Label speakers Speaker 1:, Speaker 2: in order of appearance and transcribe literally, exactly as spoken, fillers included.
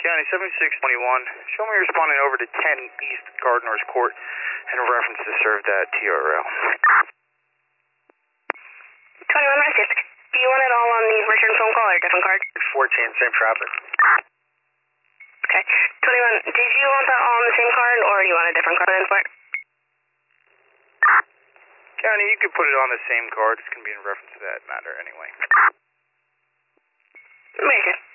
Speaker 1: County, seventy-six twenty-one. Show me responding over to ten East Gardner's Court in reference to serve that T R L.
Speaker 2: twenty-one Rescue. Do you want it all on the return phone call or a different card?
Speaker 1: fourteen, same traffic.
Speaker 2: Okay. twenty-one, did you want that all on the same card or do you want a different card in for it?
Speaker 1: County, you could put it on the same card. It's going to be in reference to that matter anyway.
Speaker 2: Very good.